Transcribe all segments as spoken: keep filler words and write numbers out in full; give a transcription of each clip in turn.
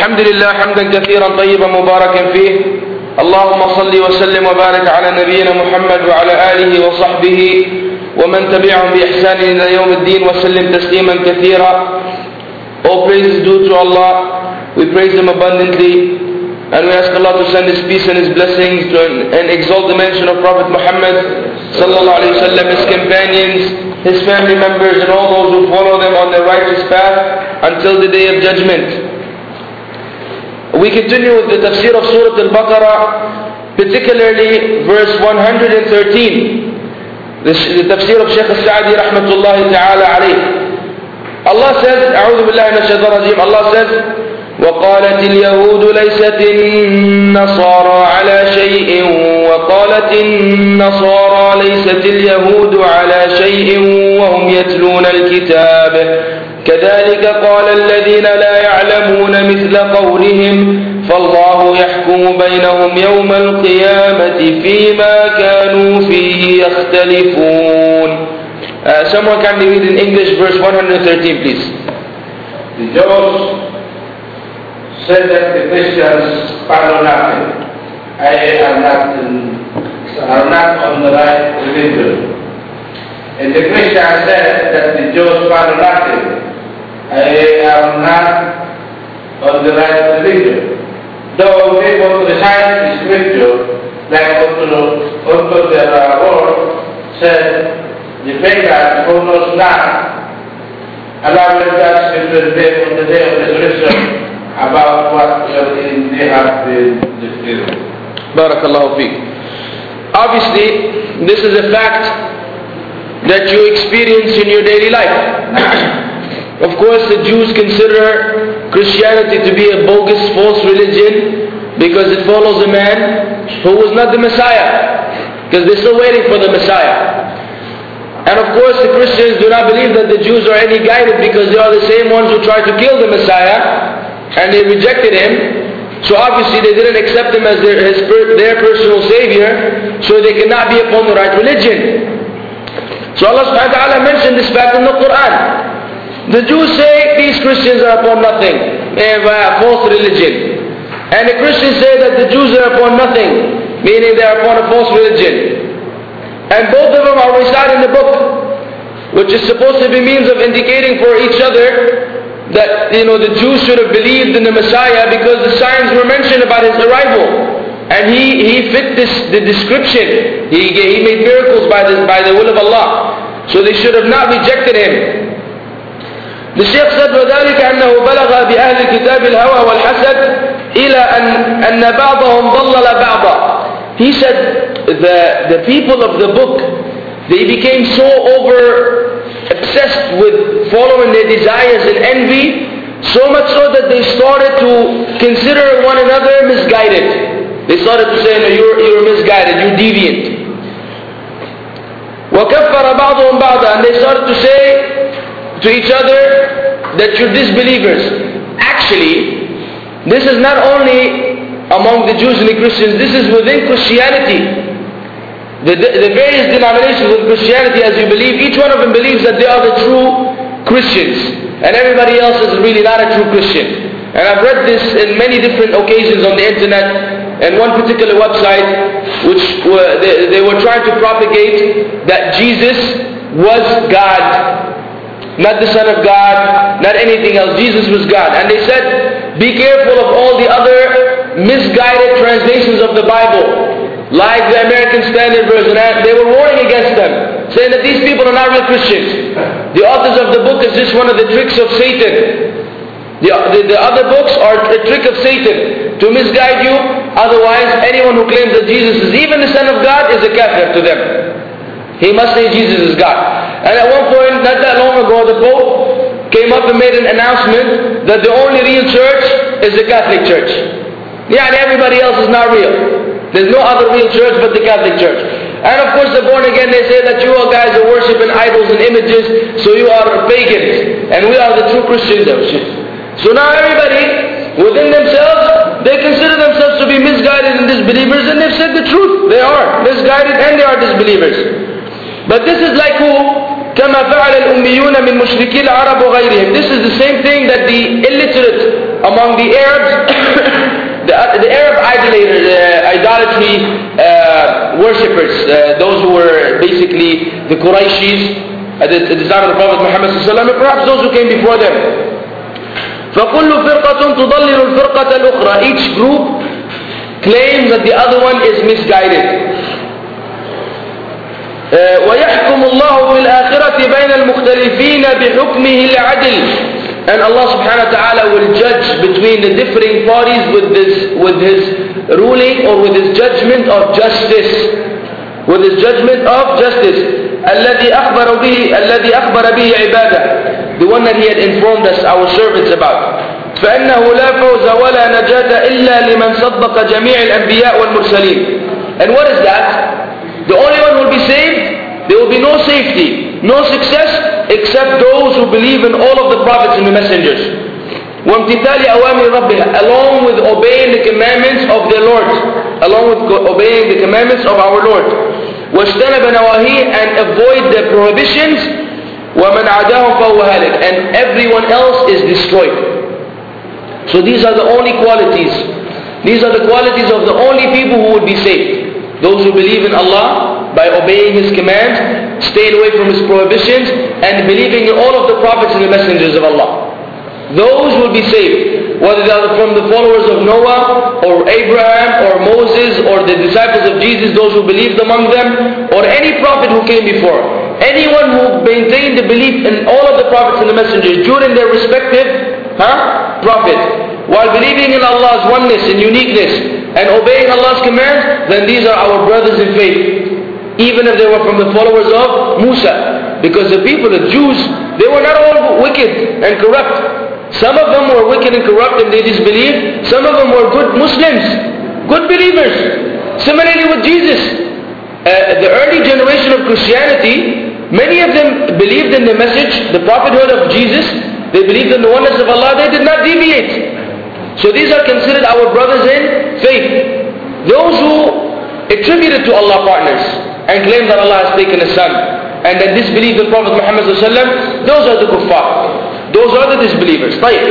الحمد لله حمدا كثيرا طيبا مباركا فيه. اللهم صل وسلم وبارك على نبينا محمد وعلى آله وصحبه ومن تبعهم بإحسان إلى يوم الدين وسلم تسليما كثيرا. All praise is due to Allah. We praise Him abundantly and we ask Allah to send His peace and His blessings to, and exalt the mention of Prophet Muhammad sallallahu alaihi wasallam, his companions, his family members and all those who follow them on their righteous path until the day of judgment. We continue with the tafsir of Surah Al-Baqarah, particularly verse one hundred thirteen. The, the tafsir of Shaykh Al-Sa'di rahmatullahi ta'ala alayh. Allah says, A'udhu billahi minash shaitanir rajeem, Allah says, وَقَالَتِ الْيَهُودُ لَيْسَتِ النَّصَارَى عَلَى شَيْءٍ وَقَالَتِ النَّصَارَى لَيْسَتِ الْيَهُودُ عَلى شَيْءٍ وَهُمْ يَتْلُونَ الْكِتَابَ كذلك قال الذين لا يعلمون مثل قولهم فالله يحكم بينهم يوم القيامة فيما كانوا فيه يختلفون. uh, Someone can read in English verse one hundred thirteen please. The Jews said that the Christians follow nothing. I are not, are not on the right religion. And the Christians said that the Jews follow nothing. I am not on the right religion. Though they would recite the scripture, like unto, unto their Lord said, the pagan who knows not, Allah will judge between them on the day of resurrection about what they have been disputed. Barakallahu feek. Obviously, this is a fact that you experience in your daily life. Of course, the Jews consider Christianity to be a bogus, false religion because it follows a man who was not the Messiah, because they're still waiting for the Messiah. And of course, the Christians do not believe that the Jews are any guided because they are the same ones who tried to kill the Messiah and they rejected him. So obviously they didn't accept him as their, his, their personal savior, so they cannot be upon the right religion. So Allah subhanahu wa ta'ala mentioned this fact in the Quran. The Jews say these Christians are upon nothing, they have a false religion. And the Christians say that the Jews are upon nothing, meaning they are upon a false religion. And both of them are reciting the book, which is supposed to be means of indicating for each other that, you know, the Jews should have believed in the Messiah because the signs were mentioned about his arrival. And he, he fit this, the description. He, he made miracles by the, by the will of Allah. So they should have not rejected him. The Shaykh said, وَذَلِكَ أَنَّهُ بَلَغَ بِأَهْلِ الْكِتَابِ الْهَوَى وَالْحَسَدِ إِلَى أَنْ, أَنَّ بَعْضَهُمْ ضَلَّلَ بَعْضًا. He said, the, the people of the book, they became so over obsessed with following their desires and envy, so much so that they started to consider one another misguided. They started to say, no, you're, you're misguided, you're deviant. وَكَفَّرَ بَعْضُهُمْ بَعْضًا. And they started to say to each other that you're disbelievers. Actually, this is not only among the Jews and the Christians, this is within Christianity. The, the various denominations of Christianity, as you believe, each one of them believes that they are the true Christians. And everybody else is really not a true Christian. And I've read this in many different occasions on the internet. And one particular website, which were, they, they were trying to propagate that Jesus was God. Not the Son of God, not anything else. Jesus was God. And they said, be careful of all the other misguided translations of the Bible, like the American Standard Version. And they were warning against them, saying that these people are not real Christians. The authors of the book is just one of the tricks of Satan. The, the, the other books are a trick of Satan to misguide you. Otherwise, anyone who claims that Jesus is even the Son of God is a kafir to them. He must say Jesus is God. And at one point, not that long ago, the Pope came up and made an announcement that the only real church is the Catholic Church. Yeah, and everybody else is not real. There's no other real church but the Catholic Church. And of course, the born again, they say that you all guys are worshipping idols and images, so you are pagans, and we are the true Christians. So now everybody, within themselves, they consider themselves to be misguided and disbelievers, and they've said the truth. They are misguided and they are disbelievers. But this is like who? كما فعل الأميون من مشركي العرب وغيرهم. This is the same thing that the illiterate among the Arabs, the, the Arab idolaters, uh, idolatry uh, worshippers, uh, those who were basically the Qurayshis at the, at the time of the Prophet Muhammad sallallahu alaihi wasallam, and perhaps those who came before them. فَكُلُّ فِرْقَةٌ تُضَلِّلُ الْفِرْقَةَ الْأُخْرَى. Each group claims that the other one is misguided. وَيَحْكُمُ اللَّهُ فِي الْآخِرَةِ بَيْنَ الْمُخْتَلِفِينَ بِحُكْمِهِ الْعَدْلِ. And Allah subhanahu wa ta'ala will judge between the differing parties with this, with His ruling or with His judgment of justice. With His judgment of justice. الَّذِي أَخْبَرَ بِهِ الَّذِي أَخْبَرَ بِهِ عِبَادَهُ. The one that He had informed us, our servants, about. فَإِنَّهُ لَا فَوْزَ وَلَا نَجَاةَ إِلَّا لِمَنْ صَدَّقَ جَمِيعِ الْأَنْبِيَاءِ وَالْمُرْسَلِينَ. And what is that? The only one who will be saved, there will be no safety, no success, except those who believe in all of the prophets and the messengers. وَامْتِثَالِ أَوَامِرِ رَبِّهَا. Along with obeying the commandments of their Lord. Along with obeying the commandments of our Lord. وَاجْتَنَبَ نَوَاهِيهِ. And avoid the prohibitions. وَمَنْ عَدَاهُمْ فَهُوَ هَالِكٌ. And everyone else is destroyed. So these are the only qualities. These are the qualities of the only people who will be saved. Those who believe in Allah by obeying His commands, staying away from His prohibitions, and believing in all of the prophets and the messengers of Allah. Those will be saved. Whether they are from the followers of Noah, or Abraham, or Moses, or the disciples of Jesus, those who believed among them, or any prophet who came before. Anyone who maintained the belief in all of the prophets and the messengers during their respective huh, prophet, while believing in Allah's oneness and uniqueness, and obeying Allah's commands, then these are our brothers in faith. Even if they were from the followers of Musa. Because the people, the Jews, they were not all wicked and corrupt. Some of them were wicked and corrupt and they disbelieved. Some of them were good Muslims, good believers. Similarly with Jesus. Uh, the early generation of Christianity, many of them believed in the message, the prophethood of Jesus. They believed in the oneness of Allah. They did not deviate. So these are considered our brothers in faith. Those who attributed to Allah partners and claim that Allah has taken a son and then disbelieve in Prophet Muhammad sallallahu alaihi wasallam, those are the kuffar. Those are the disbelievers. طيب.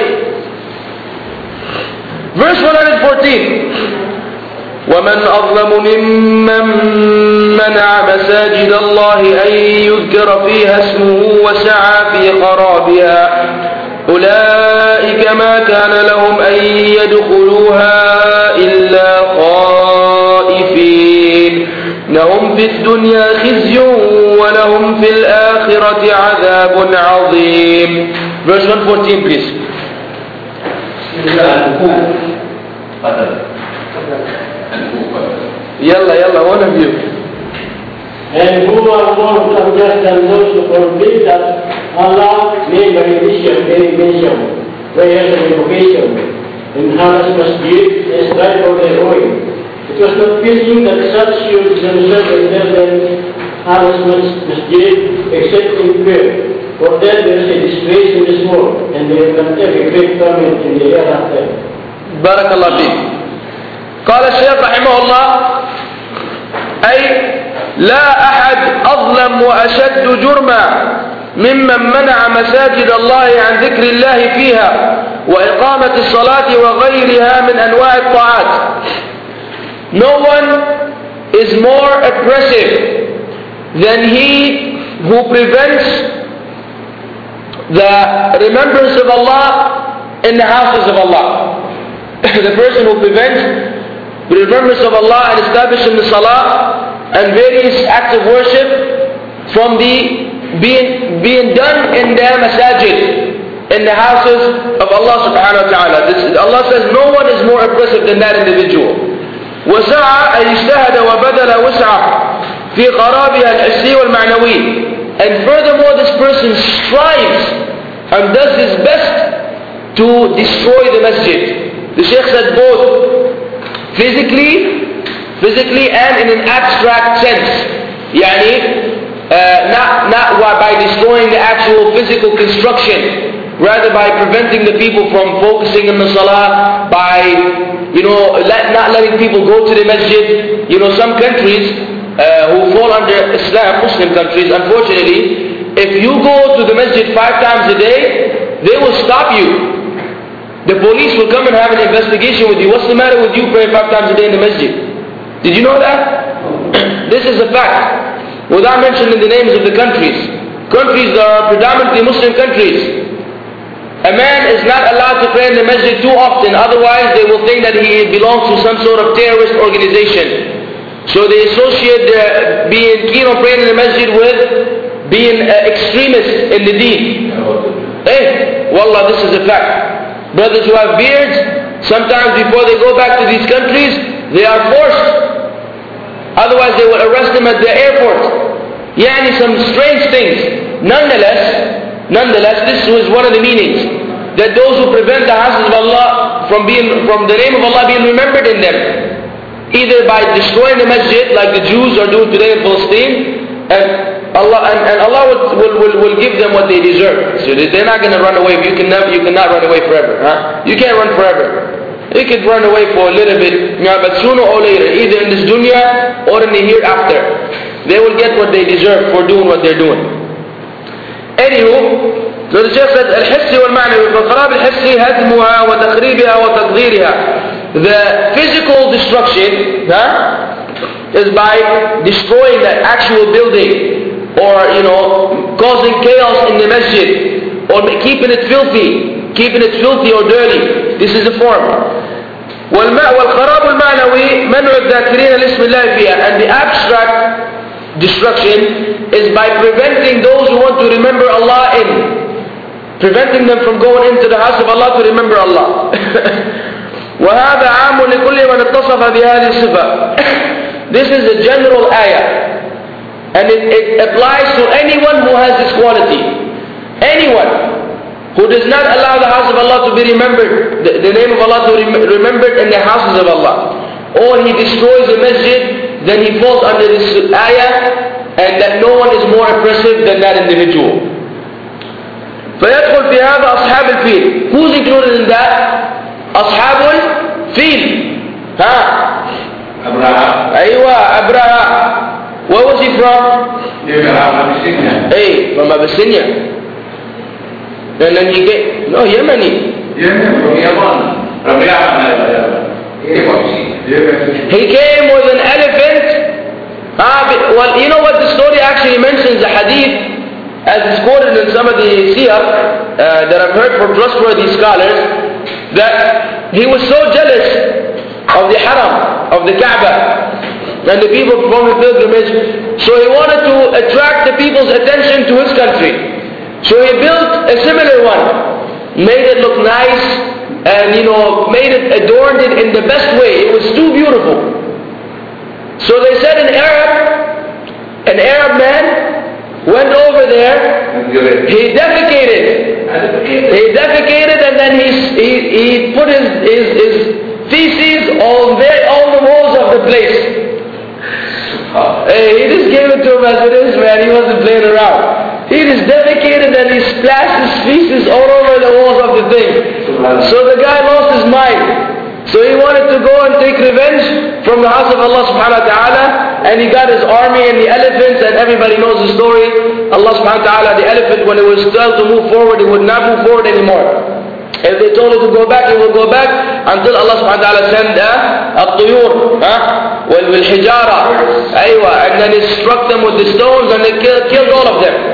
Verse one fourteen. وَمَنْ أَظْلَمُ مِمَّنْ مَنَعَ مَسَاجِدَ اللَّهِ أَنْ يُذْكَرَ فِيهَا اسْمُهُ وَسَعَى فِي خَرَابِهَا أُولَئِكَ مَا كَانَ لَهُمْ أَنْ يَدْخُلُوهَا إِلَّا خَائِفِينَ لَهُمْ فِي الدُّنْيَا خِزْيٌ وَلَهُمْ فِي الْآخِرَةِ عَذَابٌ عَظِيمٌ. Verse one fourteen, please. Yalla, yalla, one of you. And who are more unjust than those who forbid that Allah made beneficial, beneficial, prayers and invocation, in Hamas Masjid, and strive for their ruin. It was not fitting that such should themselves enter than Hamas Masjid, except in prayer. For them there is a disgrace in this world, and they will have a great torment in the hereafter. Barakallah fiik. قال الشيخ رحمه الله أي لا أحد أظلم وأشد جرما ممن منع مساجد الله عن ذكر الله فيها وإقامة الصلاة وغيرها من أنواع الطاعات. No one is more oppressive than he who prevents the remembrance of Allah in the houses of Allah. The person who prevents the remembrance of Allah and establishing the salah and various acts of worship from the being, being done in the masajid, in the houses of Allah subhanahu wa ta'ala. This, Allah says no one is more oppressive than that individual. وَسَعَى أَيْ اجْتَهَدَ وَبَذَلَ وَسْعَى فِي خَرَابِهَا الْحِسِّي وَالْمَعْنَوِي. And furthermore, this person strives and does his best to destroy the masjid. The Shaykh said both. Physically, physically and in an abstract sense. Yani, uh, not, not by destroying the actual physical construction, rather by preventing the people from focusing on the salah, by, you know, let, not letting people go to the masjid. You know, some countries uh, who fall under Islam, Muslim countries, unfortunately, if you go to the masjid five times a day, they will stop you. The police will come and have an investigation with you. What's the matter with you praying five times a day in the masjid? Did you know that? This is a fact. Without mentioning the names of the countries. Countries that are predominantly Muslim countries. A man is not allowed to pray in the masjid too often. Otherwise they will think that he belongs to some sort of terrorist organization. So they associate uh, being keen on praying in the masjid with being uh, extremist in the deen. Hey, wallah, this is a fact. Brothers who have beards, sometimes before they go back to these countries, they are forced. Otherwise they will arrest them at the airport. Yani some strange things. Nonetheless, nonetheless, this was one of the meanings. That those who prevent the houses of Allah from being, from the name of Allah being remembered in them. Either by destroying the masjid, like the Jews are doing today in Palestine, and Allah and, and Allah will, will, will, will give them what they deserve. So they're not going to run away. You can never, you cannot run away forever. Huh? You can't run forever. You could run away for a little bit, yeah, but sooner or later, either in this dunya or in the hereafter, they will get what they deserve for doing what they're doing. Anywho, so the Shaykh says, الحسي والمعنوي فالخراب الحسي هدمها وتخريبها وتقديرها. The physical destruction, huh, is by destroying the actual building. Or, you know, causing chaos in the masjid, or keeping it filthy, keeping it filthy or dirty. This is a form. وَالْخَرَابُ الْمَعْنَوِي مَنْعُ الذَّاكِرِينَ لِاسْمِ اللَّهِ فِيهَا. And the abstract destruction is by preventing those who want to remember Allah in. Preventing them from going into the house of Allah to remember Allah. وَهَذَا عَامٌ لِكُلِّ مَنْ اتصف بهذه الصفة. This is a general ayah. And it, it applies to anyone who has this quality. Anyone who does not allow the house of Allah to be remembered, the, the name of Allah to be rem remembered in the houses of Allah. Or he destroys the masjid, then he falls under this ayah, and that no one is more oppressive than that individual. فيدخل في هذا أصحاب الفيل. Who's included in that? أصحاب الفيل. ها؟ Abraham. أيوة أبرهة. Where was he from? Abyssinia. Hey, from Abyssinia. And then he came, no, Yemeni. Yemen, from Yemen. From Yemen. He came with an elephant. Ah, well, you know what the story actually mentions, the hadith, as is quoted in some of the siyar uh, that I've heard from trustworthy scholars, that he was so jealous of the haram, of the Kaaba, and the people performing pilgrimage, so he wanted to attract the people's attention to his country. So he built a similar one, made it look nice, and you know, made it, adorned it in the best way. It was too beautiful. So they said an Arab, an Arab man went over there, he defecated. He defecated and then he, he, he put his, his, his feces on there, all the walls of the place. Hey, he just gave it to him as it is, man. He wasn't playing around. He just dedicated and he splashed his feces all over the walls of the thing. So the guy lost his mind. So he wanted to go and take revenge from the house of Allah subhanahu wa ta'ala, and he got his army and the elephants, and everybody knows the story. Allah subhanahu wa ta'ala, the elephant, when it was told to move forward, it would not move forward anymore. If they told it to go back, it will go back until Allah subhanahu wa ta'ala sent al-tuyur, wal-hijara, aywa, and then he struck them with the stones and they killed, killed all of them.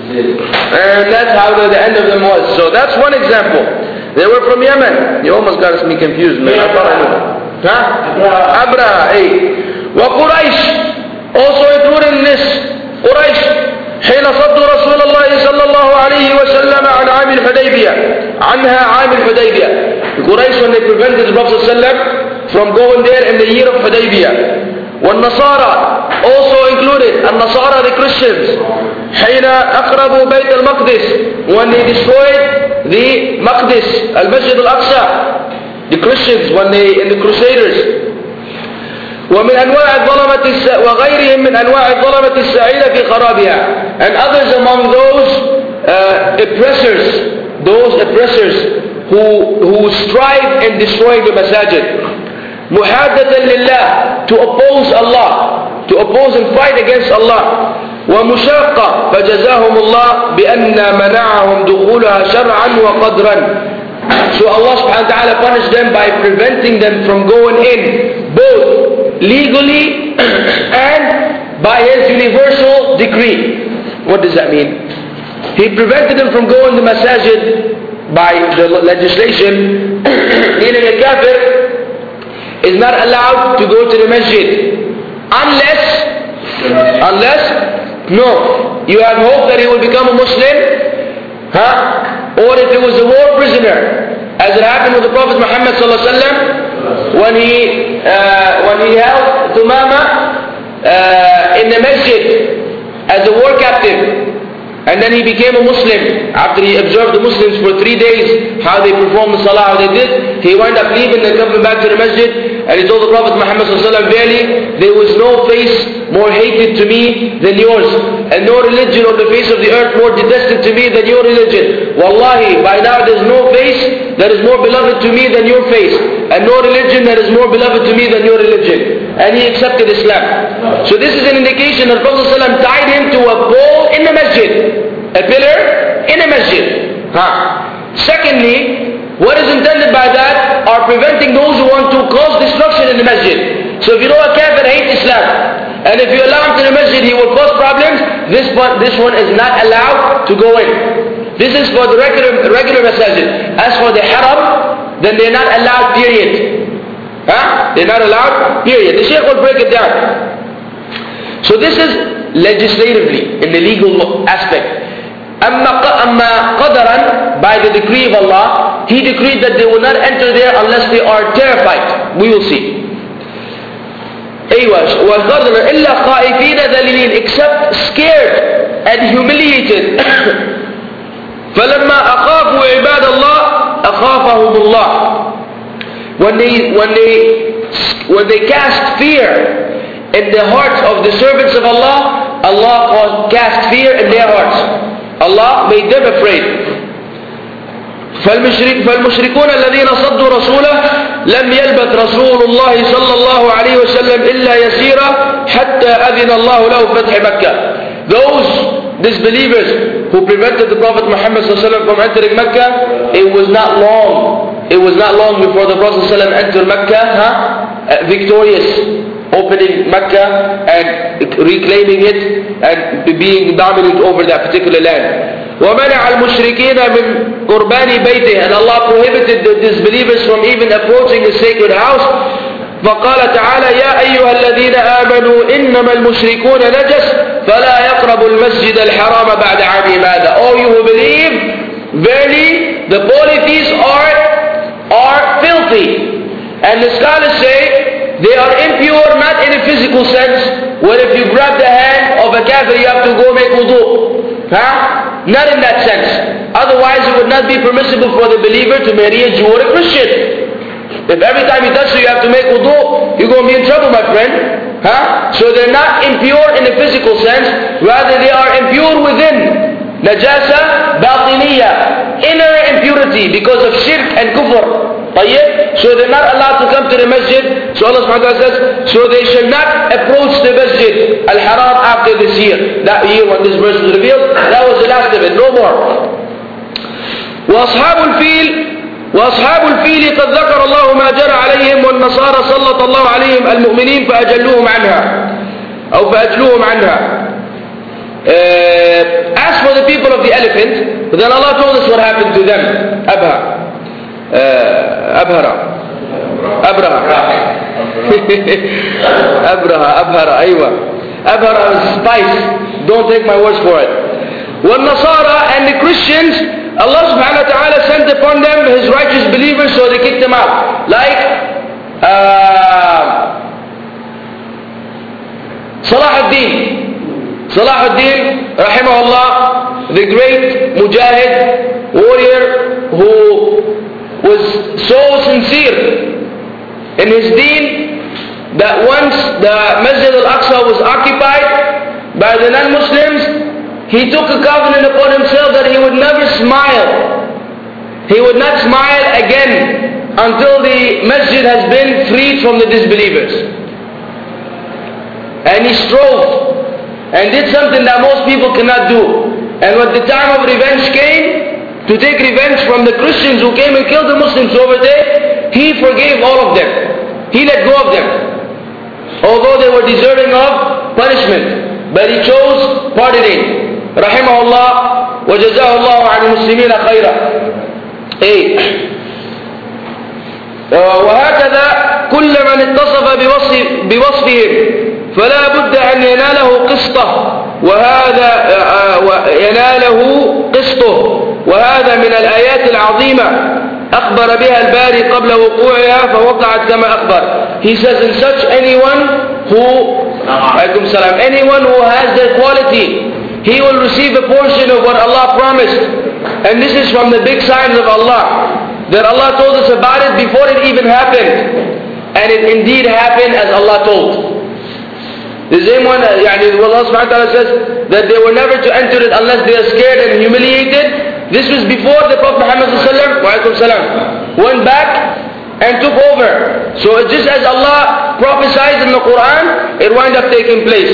And that's how the, the end of them was. So that's one example. They were from Yemen. You almost got me confused, man. I thought I knew. Huh? Abraha, hey. Wa Quraysh, also included in this. Quraysh. حين صدوا رسول الله صلى الله عليه وسلم عن عام الحديبية عنها عام الحديبية. The Quraysh, when they prevented the Prophet ﷺ from going there in the year of Hudaybiyah. والنصارى, also included النصارى, the Christians, حين أخربوا بيت المقدس, when they destroyed the Maqdis, Al-Masjid Al-Aqsa. The Christians, when they, in the Crusaders. ومن أنواع الظلمة الس... وغيرهم من أنواع الظلمة السعيدة في خرابها. And others among those uh, oppressors, those oppressors who, who strive in destroying the masajid. محادة لله, to oppose Allah, to oppose and fight against Allah. ومشاقة فجزاهم الله بأن منعهم دخولها شرعا وقدرا. So Allah subhanahu wa ta'ala punished them by preventing them from going in, both legally and by His universal decree. What does that mean? He prevented them from going to masajid by the legislation, meaning a kafir is not allowed to go to the masjid unless, unless, no, you have hope that he will become a Muslim, huh? Or if he was a war prisoner, as it happened with the Prophet Muhammad sallallahu alaihi wasallam when he uh, when he held Thumama uh, in the masjid as a war captive. And then he became a Muslim. After he observed the Muslims for three days, how they performed the salah, how they did, he wound up leaving and coming back to the masjid. And he told the Prophet Muhammad sallallahu alaihi wasallam, verily, there was no face more hated to me than yours, and no religion on the face of the earth more detested to me than your religion. Wallahi, by now there's no face that is more beloved to me than your face, and no religion that is more beloved to me than your religion. And he accepted Islam. So this is an indication that Prophet sallallahu alaihi wasallam tied him to a pole in the masjid, a pillar in a masjid. Huh. Secondly, what is intended by that are preventing those who want to cause destruction in the masjid. So if you know a kafir hates Islam, and if you allow him to the masjid he will cause problems, this one, this one is not allowed to go in. This is for the regular, regular masajid. As for the haram, then they're not allowed, period. Huh? They're not allowed, period. The Shaykh will break it down. So this is legislatively, in the legal aspect. Amma qadaran, by the decree of Allah, He decreed that they will not enter there unless they are terrified. We will see. أيوة وَالْغَرْضَ إِلَّا خَائِفِينَ ذَلِيلِينَ, except scared and humiliated. فَلَمَّا أَخَافُوا عِبَادَ اللَّهِ أَخَافَهُمُ اللَّهِ. When they, when they, when they cast fear in the hearts of the servants of Allah, Allah cast fear in their hearts. Allah made them afraid. فالمشرك فالمشركون الذين صدوا رسوله لم يلبث رسول الله صلى الله عليه وسلم إلا يسيرا حتى أذن الله له فتح مكة. Those disbelievers who prevented the Prophet Muhammad صلى الله عليه وسلم from entering Mecca, it was not long. It was not long before the Prophet صلى الله عليه وسلم entered Mecca, huh? victorious, opening Mecca and reclaiming it and being dominant over that particular land. وَمَنَعَ الْمُشْرِكِينَ مِنْ قُرْبَانِ بَيْتِهِ, and Allah prohibited the disbelievers from even approaching the sacred house. فَقَالَ تَعَالَى يَا أَيُّهَا الَّذِينَ آمَنُوا إِنَّمَا الْمُشْرِكُونَ نَجَسٌ فَلَا يَقْرَبُوا الْمَسْجِدَ الْحَرَامَ بَعْدَ عَامِهِمْ هَذَا. All you who believe, verily the polytheists are, are filthy. And the scholars say they are impure not in a physical sense, where if you grab the hand of a kafir you have to go make wudu. Huh? Not in that sense. Otherwise it would not be permissible for the believer to marry a Jew or a Christian. If every time you touch you, you have to make wudu, you're going to be in trouble, my friend. Huh? So they're not impure in a physical sense, rather they are impure within. Najasa batiniya, inner impurity because of shirk and kufr. So they're not allowed to come to the masjid. So Allah subhanahu wa ta'ala says, so they shall not approach the masjid al-haram after this year. That year when this verse was revealed, that was the last of it, no more. وَأَصْحَابُ الْفِيلِ وَأَصْحَابُ الْفِيلِ قَدْ ذَكَرَ اللَّهُ مَا جَرَى عَلَيْهِمْ وَالنَّصَارَى سَلَّطَ اللَّهُ عَلَيْهِمْ الْمُؤْمِنِينَ فَأَجَلُّوهُمْ عَنْهَا أو فَأَجْلُوهُم عَنْهَا. Uh, as for the people of the elephant, then Allah told us what happened to them. Abha. Uh, Abhara. Abraha. Abraha. Abhara. Aywa. Abhara is spice. Don't take my words for it. When Nasara and the Christians, Allah subhanahu wa ta'ala sent upon them His righteous believers, so they kicked them out. Like uh, Salah ad-Din. Salah ad-Din, rahimahullah, the great mujahid, warrior who was so sincere in his deen that once the Masjid al-Aqsa was occupied by the non-Muslims, he took a covenant upon himself that he would never smile. He would not smile again until the masjid has been freed from the disbelievers. And he strove and did something that most people cannot do. And when the time of revenge came, to take revenge from the Christians who came and killed the Muslims over there, he forgave all of them. He let go of them. Although they were deserving of punishment. But he chose pardoning. Rahimahullah wa jazahullahu an muslimina khayra. Hey. وهكذا كل من اتصف بوصف بوصفهم فلا بد أن يناله قسطه وهذا يناله قسطه وهذا من الآيات العظيمة أخبر بها الباري قبل وقوعها فوقعت كما أخبر. He says in such anyone who عليكم السلام anyone who has that quality, he will receive a portion of what Allah promised. And this is from the big signs of Allah, that Allah told us about it before it even happened. And it indeed happened as Allah told. The same one, يعني, Allah subhanahu wa ta'ala says that they were never to enter it unless they are scared and humiliated. This was before the Prophet Muhammad went back and took over. So just as Allah prophesied in the Quran, it wound up taking place.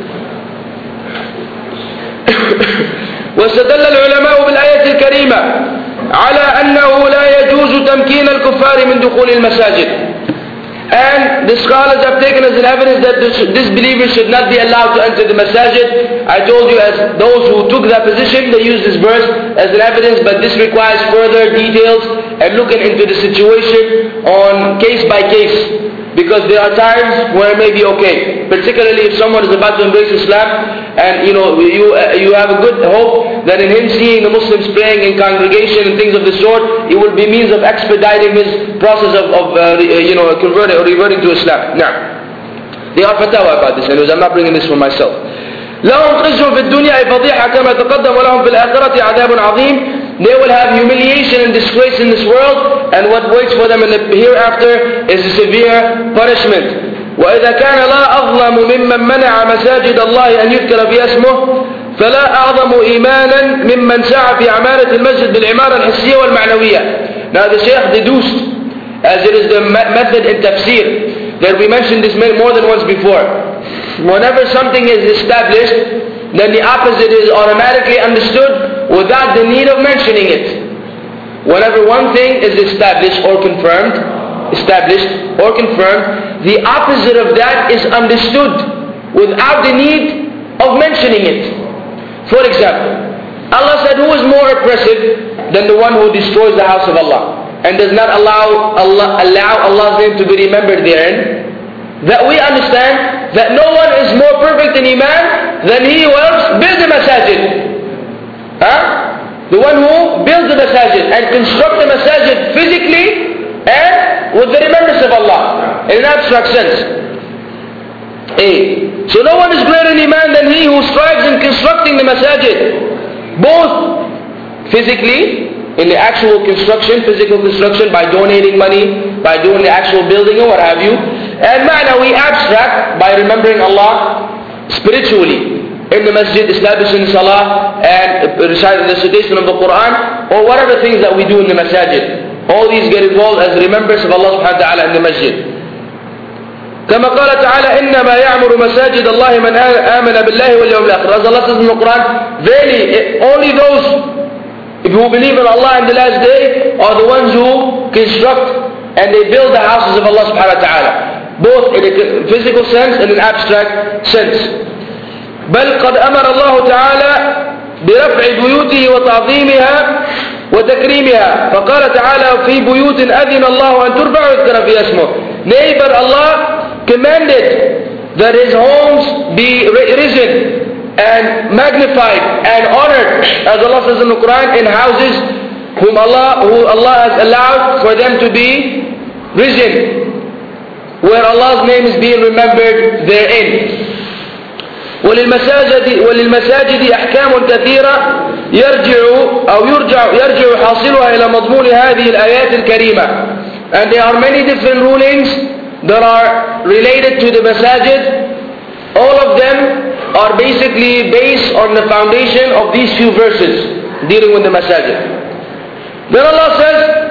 واستدل العلماء بالآية الكريمة على أنه لا يجوز تمكين الكفار من دخول المساجد. And the scholars have taken as an evidence that this, disbelievers should not be allowed to enter the masajid. I told you, as those who took that position, they used this verse as an evidence, but this requires further details and looking into the situation on case by case. Because there are times where it may be okay. Particularly if someone is about to embrace Islam and you know you uh, you have a good hope that in him seeing the Muslims praying in congregation and things of the sort, it will be means of expediting his process of, of uh, you know converting or reverting to Islam. Now, there are fatwa about this, anyways, I'm not bringing this for myself. لهم خزي في الدنيا أي فضيحة كما تقدم ولهم في الآخرة عذاب عظيم. They will have humiliation and disgrace in this world, and what waits for them in the hereafter is a severe punishment. وإذا كان لا أظلم ممن منع مساجد الله أن يذكر في اسمه فلا أعظم إيمانا ممن سعى في عمارة المسجد بالعمارة الحسية والمعنوية. Now the Shaykh deduced, as it is the method in tafsir, that we mentioned this more than once before. Whenever something is established, then the opposite is automatically understood without the need of mentioning it. Whenever one thing is established or confirmed, established or confirmed, the opposite of that is understood without the need of mentioning it. For example, Allah said, who is more oppressive than the one who destroys the house of Allah and does not allow Allah, allow Allah's name to be remembered therein? That we understand that no one is more perfect in Iman than he who helps build the masajid. Huh? The one who builds the masajid and constructs the masajid physically and with the remembrance of Allah in an abstract sense. A. So no one is greater in Iman than he who strives in constructing the masajid, both physically in the actual construction, physical construction, by donating money, by doing the actual building or what have you, and ma'nawi, abstract, by remembering Allah spiritually in the masjid, establishing salah and reciting the recitation of the Quran, or whatever things that we do in the masajid. All these get involved as remembrance of Allah subhanahu wa ta'ala in the masjid. كما قال تعالى إنما يعمر مساجد الله من آمن بالله واليوم الآخر. As Allah says in the Quran, verily only those who believe in Allah and the last day are the ones who construct and they build the houses of Allah subhanahu wa ta'ala, both in a physical sense and an abstract sense. بل قد أمر الله تعالى برفع بيوته وتعظيمها وتكريمها فقال تعالى في بيوت أذن الله أن ترفع ويذكر في اسمه. Nay, but Allah commanded that His homes be risen and magnified and honored, as Allah says in the Quran, in houses whom Allah, who Allah has allowed for them to be risen, where Allah's name is being remembered therein. وللمساجد وللمساجد أحكام كثيرة يرجع أو يرجع يرجع حاصلها إلى مضمون هذه الآيات الكريمة. And there are many different rulings that are related to the masajid. All of them are basically based on the foundation of these few verses dealing with the masajid. Then Allah says,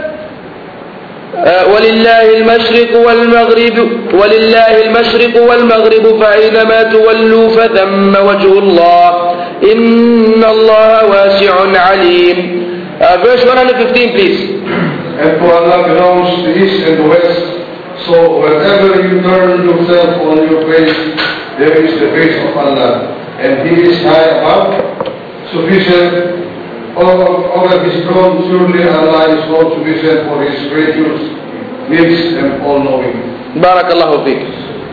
ولله المشرق والمغرب ولله المشرق والمغرب فأينما تولوا فثم وجه الله إن الله واسع عليم. Uh, verse one hundred fifteen, please. And to Allah belongs the east and the west. So wherever you turn yourself on your face, there is the face of Allah. And He is high above, sufficient over, over His throne. Surely Allah is all sufficient for His creatures, needs and all-knowing. بارك الله فيك.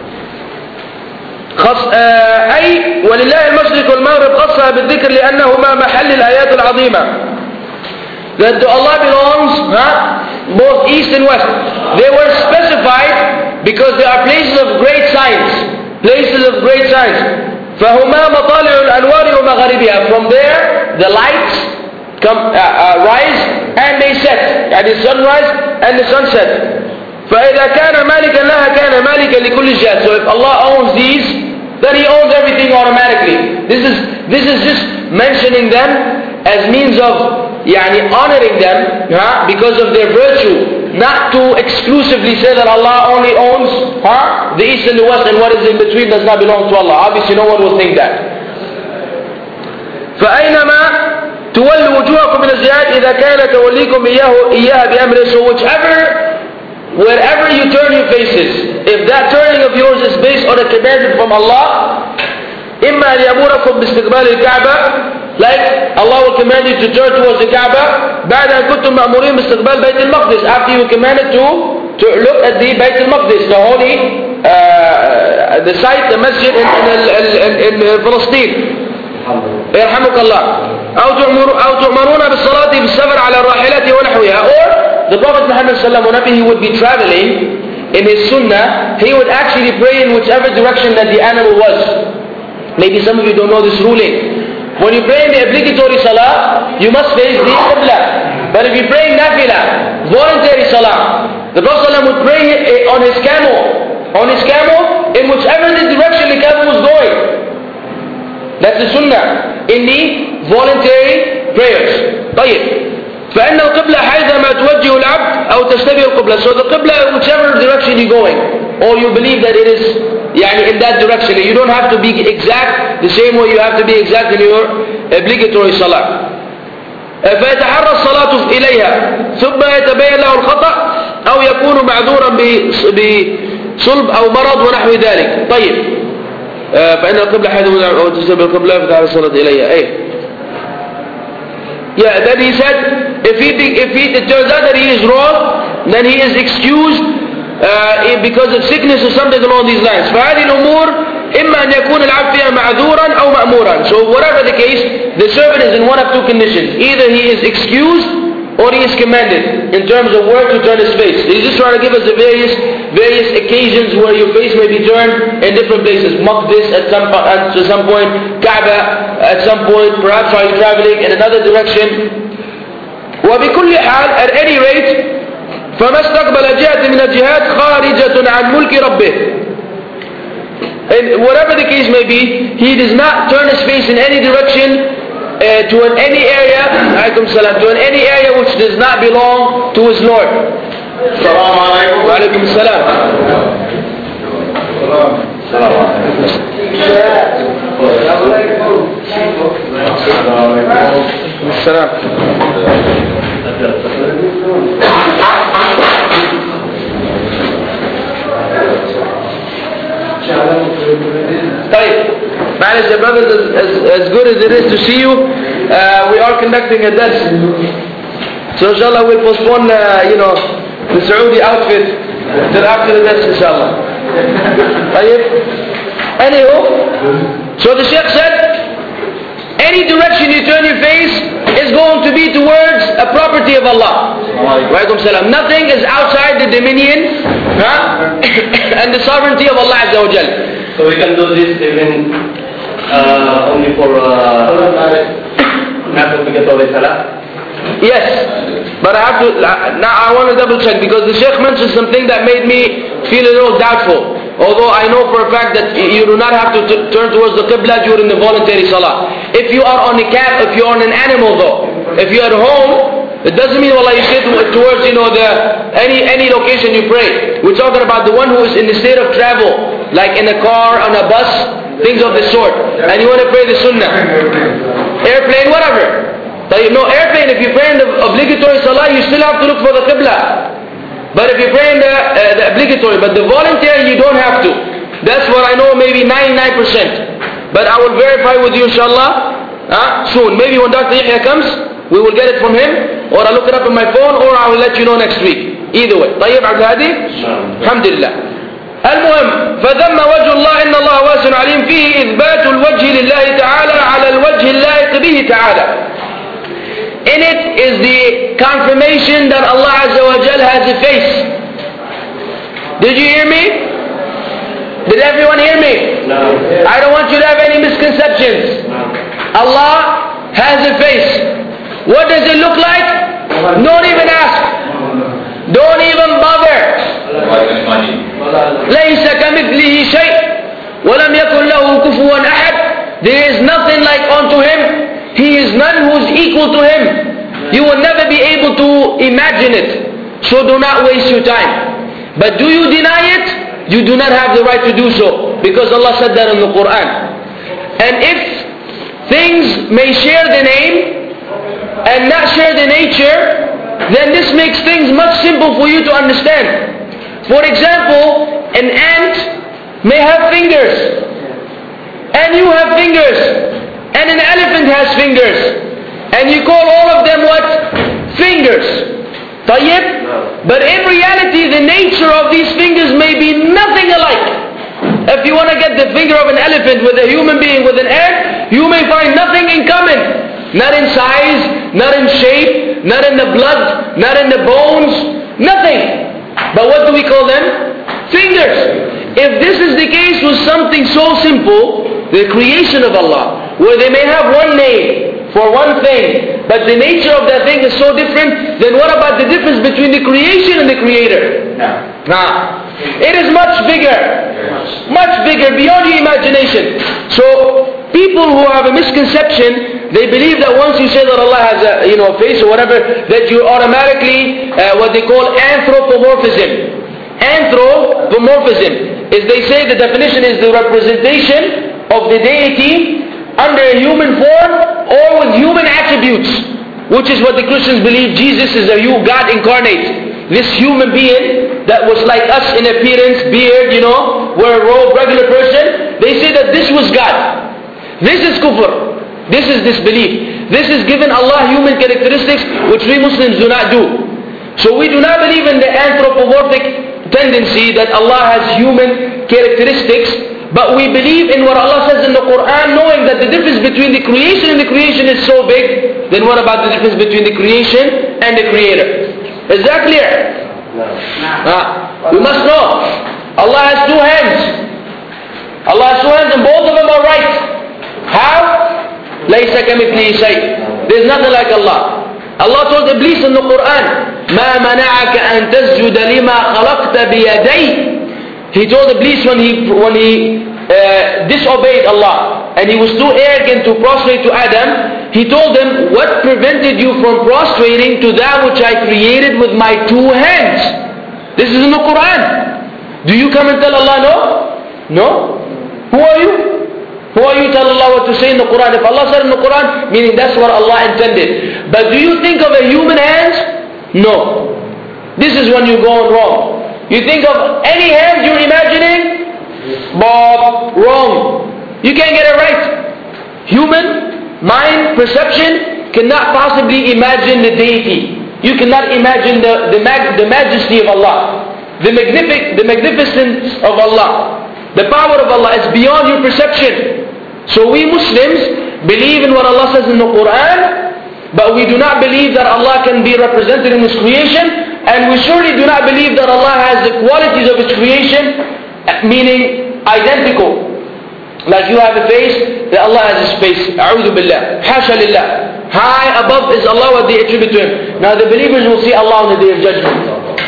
خص... آه... أي ولله المشرق والمغرب خصها بالذكر لأنهما محل الآيات العظيمة. That to Allah belongs huh, both east and west. They were specified because they are places of great signs. Places of great signs. فهما مطالع الأنوار ومغاربها. From there the lights come uh, uh, rise and they set. يعني the sunrise and the sunset. فإذا كان مالكا لها كان مالكا لكل الجهات. So if Allah owns these, then He owns everything automatically. This is this is just mentioning them as means of يعني honoring them huh, because of their virtue, not to exclusively say that Allah only owns huh, the east and the west and what is in between does not belong to Allah. Obviously no one will think that. فأينما تولوا وجوهكم من الجهات إذا كان توليكم إياه إياها بأمره. So whichever, wherever you turn your faces, if that turning of yours is based on a commandment from Allah, إما أن يأمركم باستقبال الكعبة, like Allah will command you to turn towards the Kaaba, بعد أن كنتم مأمورين باستقبال بيت المقدس, after you were commanded to to look at the Bayt al-Maqdis, the holy uh, the site, the masjid in in, in, in Palestine. يرحمك الله. أو تؤمر أو تؤمرون بالصلاة في السفر على الراحلة ونحوها. Or the Prophet Muhammad sallallahu alaihi wasallam, he would be traveling in his sunnah, he would actually pray in whichever direction that the animal was. Maybe some of you don't know this ruling. When you pray in the obligatory salah, you must face the qibla. But if you pray in nafila, voluntary salah, the Prophet ﷺ would pray on his camel, on his camel, in whichever the direction the camel was going. That's the sunnah in the voluntary prayers. طيب. فإن القبلة حيثما توجه العبد أو تشتبه القبلة. So the qibla, whichever direction you're going, or you believe that it is يعني in that direction. You don't have to be exact the same way you have to be exact in your obligatory salah. فيتحرى الصلاة إليها ثم يتبين له الخطأ أو يكون معذورا بصلب أو مرض ونحو ذلك. طيب. فإن القبلة حيثما تشتبه القبلة فتحرى الصلاة إليها. أي. Yeah, then he said, if he if he it turns out that he is wrong, then he is excused uh, because of sickness or something along these lines. فهذه الأمور إما أن يكون العبد فيها معذورا أو مأمورا. So whatever the case, the servant is in one of two conditions. Either he is excused or he is commanded in terms of where to turn his face. He's just trying to give us the various various occasions where your face may be turned in different places. Maqdis at some at some point, Kaaba at some point, perhaps while you're traveling in another direction. وبكل حال, at any rate, فما استقبل جهة من الجهات خارجة عن ملك ربه. And whatever the case may be, he does not turn his face in any direction Uh, to an any area, salam, to an any area which does not belong to his Lord. Assalamu alaikum. Wa alaikum salam. Salam. طيب. Manage the brothers, as, as, as good as it is to see you, uh, we are conducting a dance. So inshallah we'll postpone, uh, you know, the Saudi outfit till after the dance, inshallah. Anywho, so the Sheikh said, any direction you turn your face is going to be towards a property of Allah. Walaikum salam. Nothing is outside the dominion huh? and the sovereignty of Allah Azza wa Jal. So we can do this even uh, only for uh, not obligatory salah? Yes, but I have to, now I want to double check because the Sheikh mentioned something that made me feel a little doubtful. Although I know for a fact that you do not have to t- turn towards the Qibla during the voluntary salah. If you are on a cat, if you are on an animal though, if you are at home, it doesn't mean wallah you say towards, you know, the any any location you pray. We're talking about the one who is in the state of travel, like in a car, on a bus, things of this sort. And you want to pray the sunnah. Airplane, whatever. طيب, no airplane. If you pray in the obligatory salah, you still have to look for the qibla. But if you pray in the, uh, the obligatory, but the voluntary, you don't have to. That's what I know, maybe ninety-nine percent. But I will verify with you, inshallah, uh, soon. Maybe when Doctor Yahya comes, we will get it from him, or I'll look it up on my phone, or I will let you know next week. Either way. طيب عبد الهادي؟ الحمد لله. المهم فذم وجه الله إن الله واسع عليم فيه إثبات الوجه لله تعالى على الوجه اللائق به تعالى. In it is the confirmation that Allah Azza wa Jal has a face. Did you hear me? Did everyone hear me? No. I don't want you to have any misconceptions. No. Allah has a face. What does it look like? Don't even ask. Don't even bother. ليس كمثله شيء ولم يكن له كفوا أحد. There is nothing like unto him. He is none who is equal to him. You will never be able to imagine it. So do not waste your time. But do you deny it? You do not have the right to do so. Because Allah said that in the Quran. And if things may share the name and not share the nature, then this makes things much simple for you to understand. For example, an ant may have fingers. And you have fingers. And an elephant has fingers. And you call all of them what? Fingers. طيب? But in reality, the nature of these fingers may be nothing alike. If you want to get the finger of an elephant with a human being with an ant, you may find nothing in common. Not in size, not in shape, not in the blood, not in the bones, nothing. But what do we call them? Fingers. If this is the case with something so simple, the creation of Allah, where they may have one name for one thing, but the nature of that thing is so different, then what about the difference between the creation and the creator? No. Nah. It is much bigger. Much bigger, beyond your imagination. So, people who have a misconception, they believe that once you say that Allah has a, you know, face or whatever, that you automatically, uh, what they call anthropomorphism. Anthropomorphism is, they say, the definition is the representation of the deity under a human form or with human attributes, which is what the Christians believe. Jesus is a God incarnate. This human being that was like us in appearance, beard, you know, wear a robe, regular person, they say that this was God. This is kufr. This is disbelief. This is giving Allah human characteristics which we Muslims do not do. So we do not believe in the anthropomorphic tendency that Allah has human characteristics, but we believe in what Allah says in the Quran, knowing that the difference between the creation and the creation is so big. Then what about the difference between the creation and the creator? Is that clear? No. Ah, we must know. Allah has two hands. Allah has two hands and both of them are right. How? لَيْسَ كَمِثْلِهِ شَيْءٍ. There is nothing like Allah. Allah told Iblis in the Quran, مَا مَنَعَكَ أَن تَسْجُدَ لِمَا خَلَقْتَ بِيَدَيْكَ. He told Iblis when he, when he uh, disobeyed Allah and he was too arrogant to prostrate to Adam, he told him, what prevented you from prostrating to that which I created with my two hands? This is in the Quran. Do you come and tell Allah no? No? Who are you? Who are you to tell Allah what to say in the Quran? If Allah said in the Quran, meaning that's what Allah intended. But do you think of a human hand? No. This is when you're going wrong. You think of any hand you're imagining? Bob, wrong. You can't get it right. Human mind, perception cannot possibly imagine the deity. You cannot imagine the, the, mag, the majesty of Allah. The, magnific, the magnificence of Allah. The power of Allah is beyond your perception. So we Muslims believe in what Allah says in the Quran, but we do not believe that Allah can be represented in His creation, and we surely do not believe that Allah has the qualities of His creation, meaning identical. Like you have a face, that Allah has a face. A'udhu billah. Hasha lillah. High above is Allah, what they attribute to Him. Now the believers will see Allah on the Day of Judgment.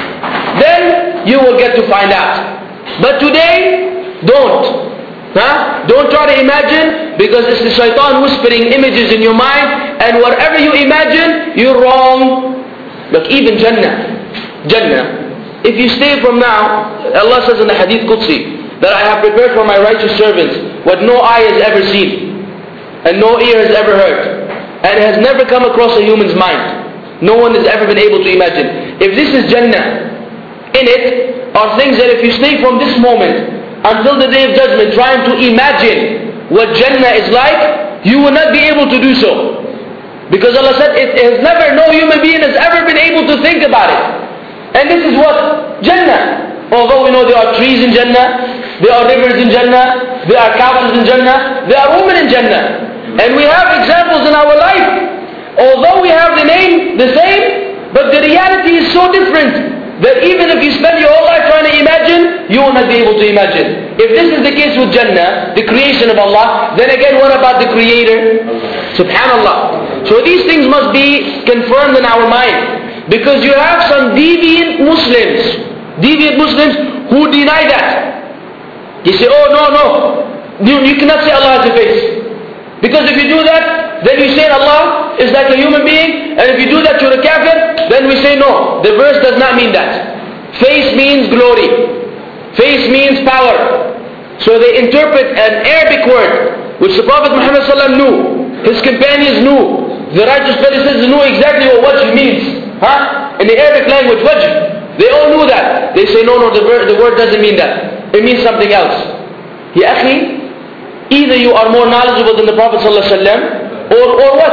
Then you will get to find out. But today, don't. Huh? Don't try to imagine, because it's the shaitan whispering images in your mind, and whatever you imagine, you're wrong. Look, even Jannah, Jannah, if you stay from now, Allah says in the Hadith Qudsi, that I have prepared for my righteous servants what no eye has ever seen, and no ear has ever heard. and has never come across a human's mind. No one has ever been able to imagine. If this is Jannah, in it are things that if you stay from this moment until the day of judgment trying to imagine what Jannah is like, you will not be able to do so. Because Allah said, it has never, no human being has ever been able to think about it. And this is what? Jannah. Although we know there are trees in Jannah, there are rivers in Jannah, there are camels in Jannah, there are women in Jannah. And we have examples in our life. Although we have the name the same, but the reality is so different that even if you spend your whole life trying to imagine, you will not be able to imagine. If this is the case with Jannah, the creation of Allah, then again what about the Creator? Subhanallah. So these things must be confirmed in our mind. Because you have some deviant Muslims, deviant Muslims who deny that. You say, oh no, no, you, you cannot say Allah has a face. Because if you do that, then you say Allah is like a human being, and if you do that you're a kafir, then we say no. The verse does not mean that. Face means glory. Face means power. So they interpret an Arabic word, which the Prophet Muhammad sallallahu alaihi wasallam knew, his companions knew, the righteous predecessors knew exactly what wajh means. Huh? In the Arabic language, wajh. They all knew that. They say no, no, the word, the word doesn't mean that. It means something else. Ya akhi, either you are more knowledgeable than the Prophet ﷺ, or, or what?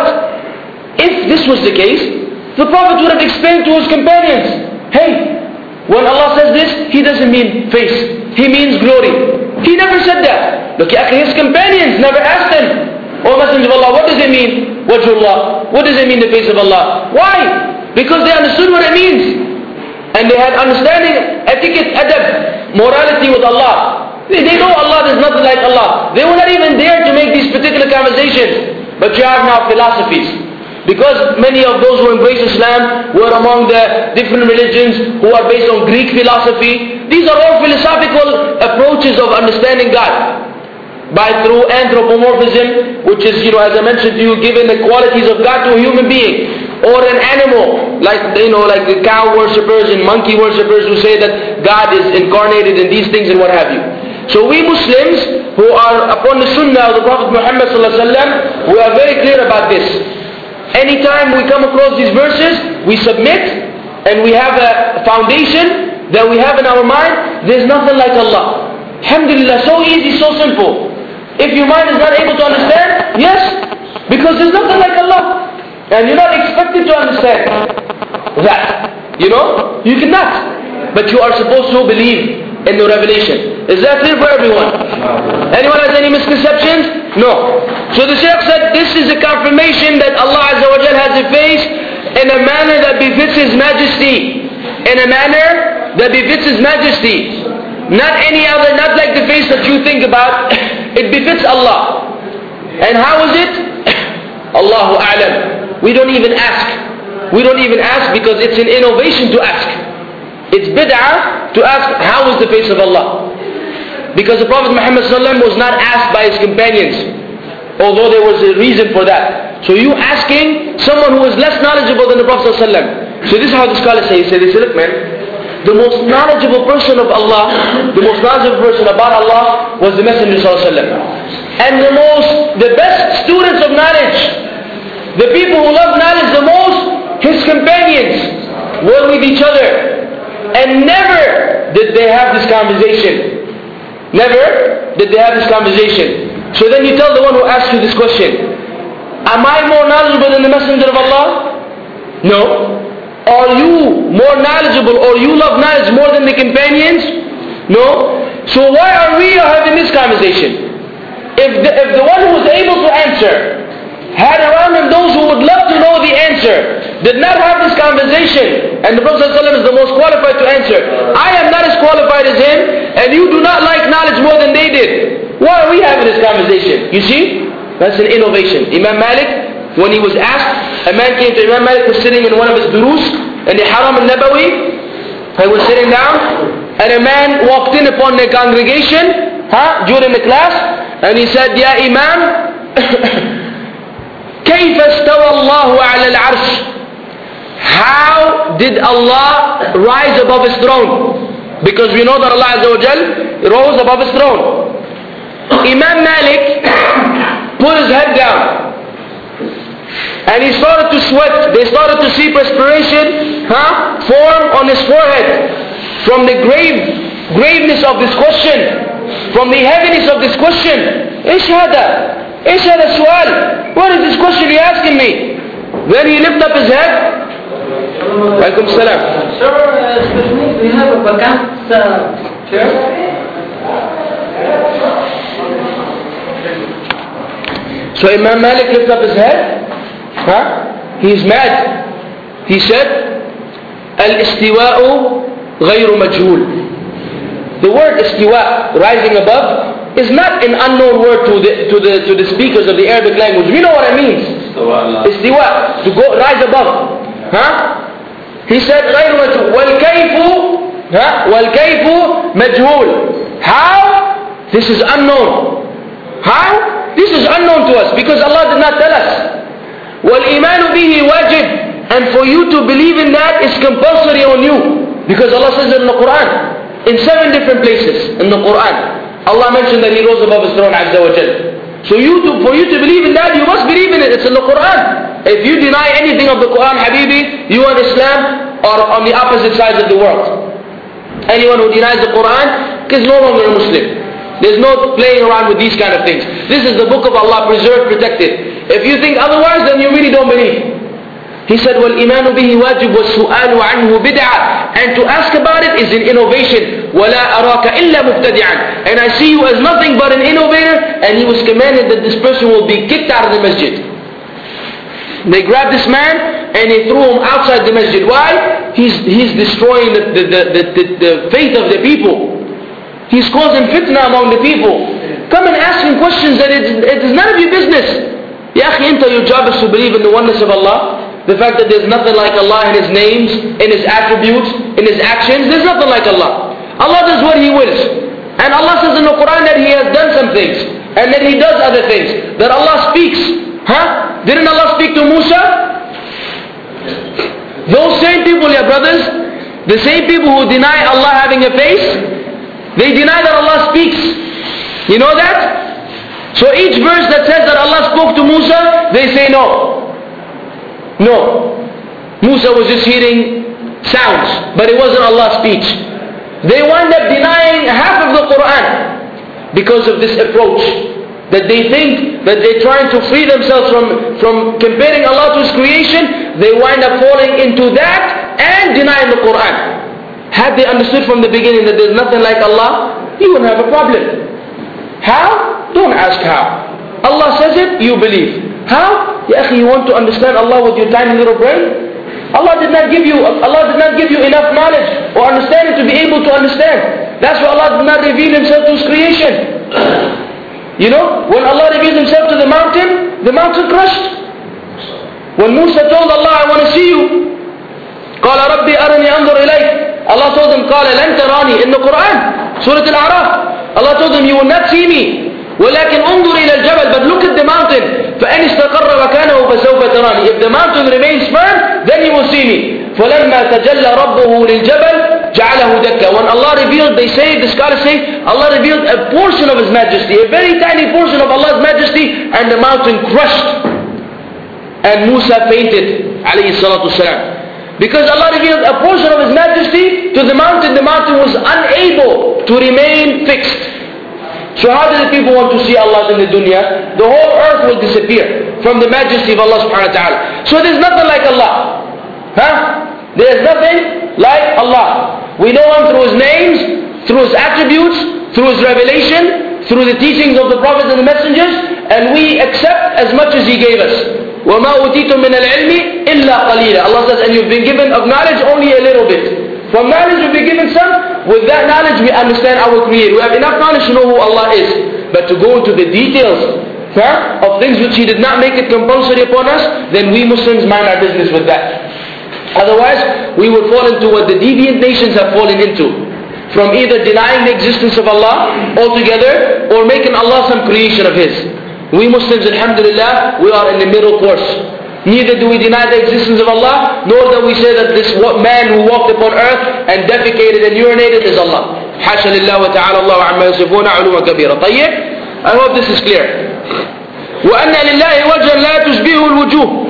If this was the case, the Prophet would have explained to his companions, hey, when Allah says this, He doesn't mean face, He means glory. He never said that. Look, his companions never asked him, O Messenger of Allah, what does it mean? Wajhullah. What does it mean, the face of Allah? Why? Because they understood what it means. And they had understanding, etiquette, adab, morality with Allah. They, they know Allah is nothing like Allah. They will not even dare to make these particular conversations. But you have now philosophies. Because many of those who embrace Islam were among the different religions who are based on Greek philosophy. These are all philosophical approaches of understanding God. By through anthropomorphism, which is, you know, as I mentioned to you, giving the qualities of God to a human being. Or an animal, like, you know, like the cow worshippers and monkey worshippers who say that God is incarnated in these things and what have you. So we Muslims who are upon the sunnah of the Prophet Muhammad sallallahu alaihi wasallam, we are very clear about this. Anytime we come across these verses, we submit and we have a foundation that we have in our mind. There's nothing like Allah. Alhamdulillah, so easy, so simple. If your mind is not able to understand, yes, because there's nothing like Allah. And you're not expected to understand that. You know, you cannot. But you are supposed to believe in the revelation. Is that clear for everyone? Anyone has any misconceptions? No. So the Shaykh said this is a confirmation that Allah Azza wa Jal has a face in a manner that befits His majesty. In a manner that befits His majesty. Not any other, not like the face that you think about. It befits Allah. And how is it? Allahu A'lam. We don't even ask. We don't even ask because it's an innovation to ask. It's bid'ah to ask how is the face of Allah. Because the Prophet Muhammad sallallahu alaihi wasallam was not asked by his companions, although there was a reason for that. So you asking someone who is less knowledgeable than the Prophet sallallahu alaihi wasallam. So this is how the scholars say. He said, they say, look man, the most knowledgeable person of Allah, the most knowledgeable person about Allah was the Messenger sallallahu alaihi wasallam. And the most, the best students of knowledge, the people who love knowledge the most, his companions were with each other. And never did they have this conversation. Never did they have this conversation. So then you tell the one who asked you this question, am I more knowledgeable than the Messenger of Allah? No. Are you more knowledgeable or you love knowledge more than the companions? No. So why are we having this conversation? If the, if the one who was able to answer had around him those who would love to know the answer, did not have this conversation, and the Prophet ﷺ is the most qualified to answer, I am not as qualified as him, and you do not like knowledge more than they did. Why are we having this conversation? You see? That's an innovation. Imam Malik, when he was asked, a man came to Imam Malik, was sitting in one of his durus, in the Haram al-Nabawi, he was sitting down, and a man walked in upon the congregation, huh, during the class, and he said, Ya Imam, كيف استوى الله على العرش? How did Allah rise above His throne? Because we know that Allah Azza wa Jal rose above His throne. Imam Malik put his head down and he started to sweat. They started to see perspiration huh, form on his forehead from the grave, graveness of this question, from the heaviness of this question. إيش هذا؟ إيش هذا السؤال? What is this question he asking me? Then he lifted up his head. Walaikum salam. Sir, uh, excuse me, we have a vacant uh, chair. So Imam Malik lifted up his head. Huh? He's mad. He said, Al-istiwa'u ghayru majhul. The word istiwa, rising above, is not an unknown word to the, to the, to the speakers of the Arabic language. We know what it means. Istiwa, to go, rise above. Huh? He said, غير مجهول. والكيف ها والكيف مجهول. How? This is unknown. How? This is unknown to us because Allah did not tell us. وَالْإِيمَانُ بِهِ wajib. And for you to believe in that is compulsory on you. Because Allah says it in the Quran. In seven different places in the Quran. Allah mentioned that He rose above His throne Azza wa Jal. So you to, for you to believe in that, you must believe in it. It's in the Quran. If you deny anything of the Quran, Habibi, you and Islam are on the opposite sides of the world. Anyone who denies the Quran is no longer a Muslim. There's no playing around with these kind of things. This is the book of Allah, preserved, protected. If you think otherwise, then you really don't believe. He said, وَالْإِيمَانُ بِهِ وَاجِبْ وَالسُّؤَالُ عَنْهُ بِدْعَةٌ. And to ask about it is an innovation. وَلَا أَرَاكَ إِلَّا مُبْتَدِعًا. And I see you as nothing but an innovator. And he was commanded that this person will be kicked out of the masjid. They grabbed this man and they threw him outside the masjid. Why? He's, he's destroying the, the, the, the, the faith of the people. He's causing fitna among the people. Come and ask him questions that it, it is none of your business. Ya akhi, anta, your job is to believe in the oneness of Allah. The fact that there's nothing like Allah in His names, in His attributes, in His actions. There's nothing like Allah. Allah does what He wills. And Allah says in the Quran that He has done some things. And that He does other things. That Allah speaks. Huh? Didn't Allah speak to Musa? Those same people, ya brothers, the same people who deny Allah having a face, they deny that Allah speaks. You know that? So each verse that says that Allah spoke to Musa, they say no. No. Musa was just hearing sounds, but it wasn't Allah's speech. They wind up denying half of the Quran because of this approach. That they think that they're trying to free themselves from, from comparing Allah to His creation. They wind up falling into that and denying the Quran. Had they understood from the beginning that there's nothing like Allah, you wouldn't have a problem. How? Don't ask how. Allah says it, you believe. How? Ya akhi, you want to understand Allah with your tiny little brain? Allah did not give you Allah did not give you enough knowledge or understanding to be able to understand. That's why Allah did not reveal Himself to His creation. You know, when Allah revealed Himself to the mountain, the mountain crushed. When Musa told Allah, I want to see you, قال ربي أرني أنظر إليك. Allah told him, قال لن تراني. In the Quran, Surah Al-A'raf, Allah told him, you will not see me. ولكن انظر إلى الجبل, but look at the mountain. فإن استقر مكانه فسوف تراني. If the mountain remains firm, then you will see me. فلما تجلى ربه للجبل جعله دكا. When Allah revealed, they say, the scholars say, Allah revealed a portion of His majesty, a very tiny portion of Allah's majesty, and the mountain crushed. And Musa fainted, alayhi salatu wasalam. Because Allah revealed a portion of His majesty to the mountain, the mountain was unable to remain fixed. So how do the people want to see Allah in the dunya? The whole earth will disappear from the majesty of Allah subhanahu wa ta'ala. So there's nothing like Allah. Huh? There's nothing like Allah. We know Him through His names, through His attributes, through His revelation, through the teachings of the prophets and the messengers, and we accept as much as He gave us. وَمَا أُوتِيتُم مِّنَ الْعِلْمِ إِلَّا قَلِيلًا. Allah says, and you've been given of knowledge only a little bit. From knowledge we've been given some. With that knowledge we understand our Creator. We have enough knowledge to know who Allah is. But to go into the details huh, of things which He did not make it compulsory upon us, then we Muslims mind our business with that. Otherwise, we will fall into what the deviant nations have fallen into. From either denying the existence of Allah altogether, or making Allah some creation of His. We Muslims, alhamdulillah, we are in the middle course. Neither do we deny the existence of Allah, nor do we say that this man who walked upon earth and defecated and urinated is Allah. Hasha lillah wa ta'ala Allah amma yasifuna uluma kabira. Tayyib? I hope this is clear. وَأَنَّ لِلَّهِ وَجْهًا لَا تُشْبِهُ الْوُجُوهِ.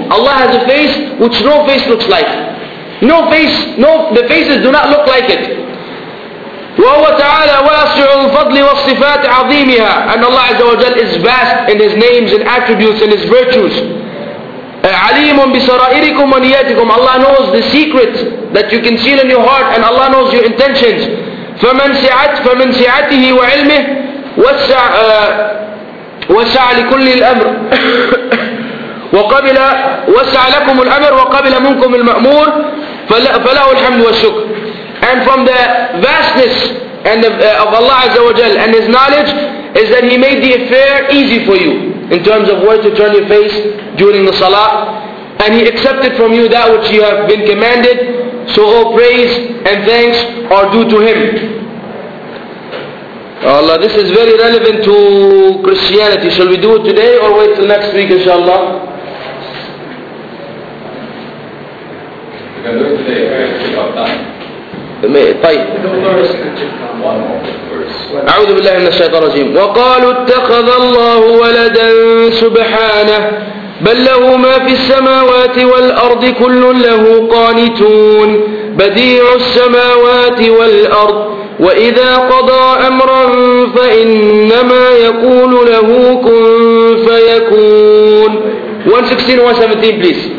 Allah has a face which no face looks like. No face, no, the faces do not look like it. وَهُوَ تَعَالَى وَاسِعُ الْفَضْلِ وَالصِّفَاتِ عَظِيمِهَا. And Allah Azza wa Jal is vast in His names and attributes and His virtues. عَلِيمٌ بِسَرَائِرِكُمْ وَنِيَاتِكُمْ. Allah knows the secrets that you conceal in your heart, and Allah knows your intentions. فَمَنْ سِعَتْ فَمَنْ سِعَتِهِ وَعِلْمِهِ وَسَعَ وَسَعَ لِكُلِّ الْأَمْرِ وَقَبِلَ وَسَعَ لَكُمُ الْأَمْرِ وَقَبِلَ مِنْكُمُ الْمَأْمُورِ فَلَهُ الْحَمْدُ وَالشُّكْرُ. And from the vastness and the, uh, of Allah Azza wa Jal and His knowledge is that He made the affair easy for you in terms of where to turn your face during the salah, and He accepted from you that which you have been commanded. So all praise and thanks are due to Him. Allah, this is very relevant to Christianity. Shall we do it today or wait till next week, inshallah? We can do it today, right? Take our time. طيب. أعوذ بالله من الشيطان الرجيم. وقالوا اتخذ الله ولدا سبحانه بل له ما في السماوات والأرض كل له قانتون بديع السماوات والأرض وإذا قضى أمرا فإنما يقول له كن فيكون. one sixteen, one seventeen please.